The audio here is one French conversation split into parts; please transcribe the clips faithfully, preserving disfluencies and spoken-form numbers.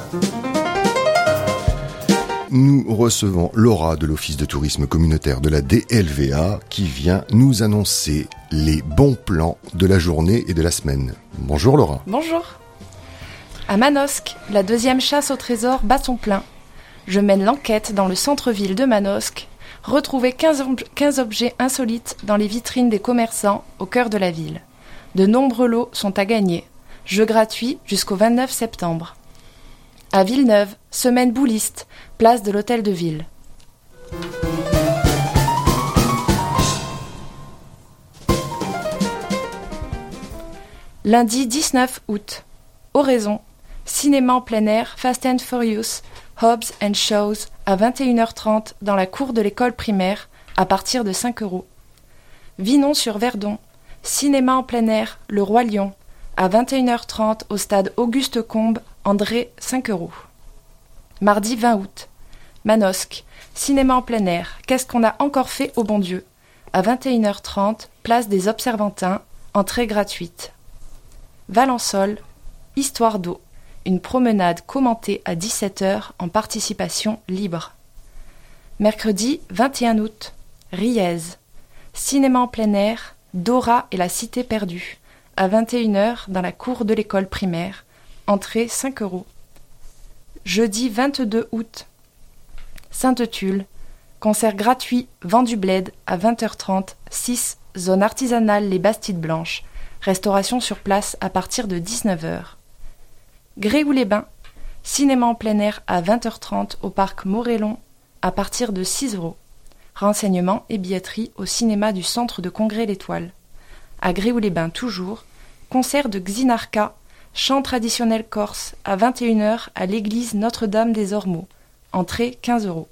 Nous recevons Laura de l'Office de tourisme communautaire de la D L V A qui vient nous annoncer les bons plans de la journée et de la semaine. Bonjour Laura. Bonjour. À Manosque, la deuxième chasse au trésor bat son plein. Je mène l'enquête dans le centre-ville de Manosque. Retrouver quinze, ob- quinze objets insolites dans les vitrines des commerçants au cœur de la ville. De nombreux lots sont à gagner. Jeu gratuit jusqu'au vingt-neuf septembre. À Villeneuve, semaine bouliste, place de l'Hôtel de Ville. Lundi dix-neuf août, Oraison, cinéma en plein air, Fast and Furious, Hobbs and Shows, à vingt et une heures trente dans la cour de l'école primaire, à partir de cinq euros. Vinon-sur-Verdon, cinéma en plein air, Le Roi Lion, à vingt et une heures trente au stade Auguste Combe, André, cinq euros. Mardi vingt août, Manosque, cinéma en plein air, Qu'est-ce qu'on a encore fait au bon Dieu, à vingt et une heures trente, place des Observantins, entrée gratuite. Valençol, Histoire d'eau, une promenade commentée à dix-sept heures en participation libre. Mercredi vingt et un août, Riez, cinéma en plein air, Dora et la cité perdue, à vingt et une heures dans la cour de l'école primaire, entrée cinq euros. Jeudi vingt-deux août, Sainte-Tulle, concert gratuit Vent du Bled à vingt heures trente, six, zone artisanale Les Bastides Blanches, restauration sur place à partir de dix-neuf heures. Gréoux-les-Bains, cinéma en plein air à vingt heures trente au parc Morellon à partir de six euros. Renseignements et billetterie au cinéma du centre de congrès L'Étoile. À Gréoux-les-Bains toujours, concert de Xinarca, chant traditionnel corse, à vingt et une heures à l'église Notre-Dame des Ormeaux. Entrée quinze euros.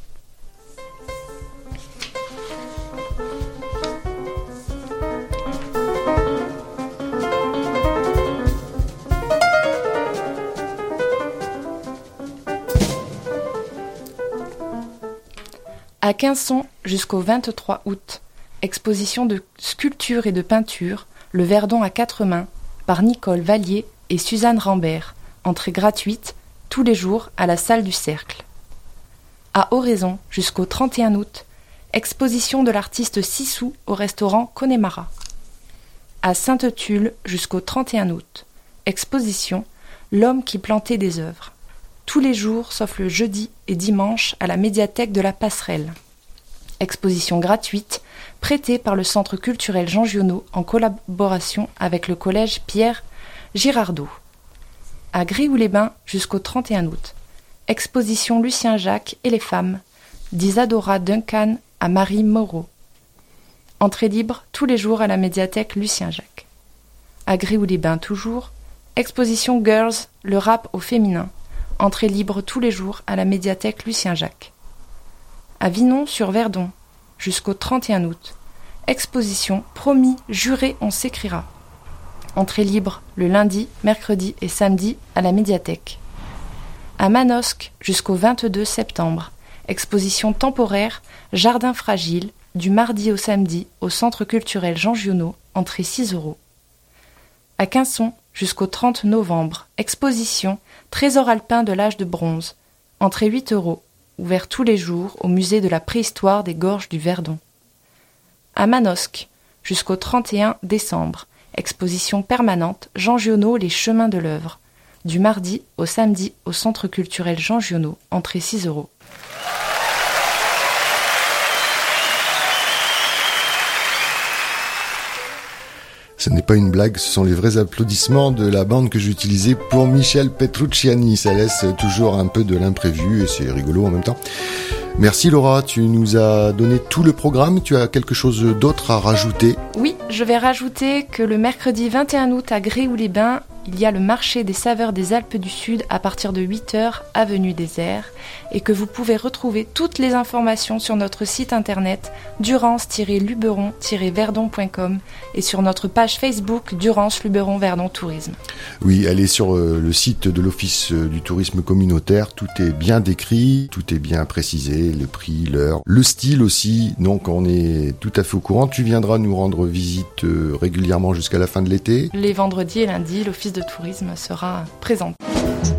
À Quinçon jusqu'au vingt-trois août, exposition de sculpture et de peinture, Le Verdon à quatre mains, par Nicole Vallier et Suzanne Rambert, entrée gratuite, tous les jours à la salle du Cercle. À Oraison jusqu'au trente et un août, exposition de l'artiste Sissou au restaurant Connemara. À Sainte-Tulle jusqu'au trente et un août, exposition L'homme qui plantait des œuvres. Tous les jours, sauf le jeudi et dimanche, à la médiathèque de la Passerelle. Exposition gratuite, prêtée par le Centre culturel Jean Giono en collaboration avec le collège Pierre Girardot. À Gréoux-les-Bains jusqu'au trente et un août. Exposition Lucien Jacques et les femmes, d'Isadora Duncan à Marie Moreau. Entrée libre tous les jours à la médiathèque Lucien Jacques. À Gréoux-les-Bains toujours. Exposition Girls, le rap au féminin. Entrée libre tous les jours à la médiathèque Lucien Jacques. À Vinon-sur-Verdon, jusqu'au trente et un août. Exposition Promis, juré, on s'écrira. Entrée libre le lundi, mercredi et samedi à la médiathèque. À Manosque, jusqu'au vingt-deux septembre. Exposition temporaire Jardin fragile, du mardi au samedi au Centre culturel Jean Giono, entrée six euros. À Quinçon, jusqu'au trente novembre, exposition Trésor alpin de l'âge de bronze, entrée huit euros, ouvert tous les jours au musée de la préhistoire des gorges du Verdon. À Manosque, jusqu'au trente et un décembre, exposition permanente Jean Giono, les chemins de l'œuvre, du mardi au samedi au Centre culturel Jean Giono, entrée six euros. Ce n'est pas une blague, ce sont les vrais applaudissements de la bande que j'utilisais pour Michel Petrucciani. Ça laisse toujours un peu de l'imprévu et c'est rigolo en même temps. Merci Laura, tu nous as donné tout le programme. Tu as quelque chose d'autre à rajouter ? Oui, je vais rajouter que le mercredi vingt et un août à Gréoux-les-Bains, il y a le marché des saveurs des Alpes du Sud à partir de huit heures, avenue des Airs, et que vous pouvez retrouver toutes les informations sur notre site internet durance tiret luberon tiret verdon point com et sur notre page Facebook Durance Luberon Verdon Tourisme. Oui, allez sur euh, le site de l'Office euh, du tourisme communautaire, tout est bien décrit, tout est bien précisé, le prix, l'heure, le style aussi, donc on est tout à fait au courant. Tu viendras nous rendre visite euh, régulièrement jusqu'à la fin de l'été. Les vendredis et lundis, l'Office de tourisme sera présent.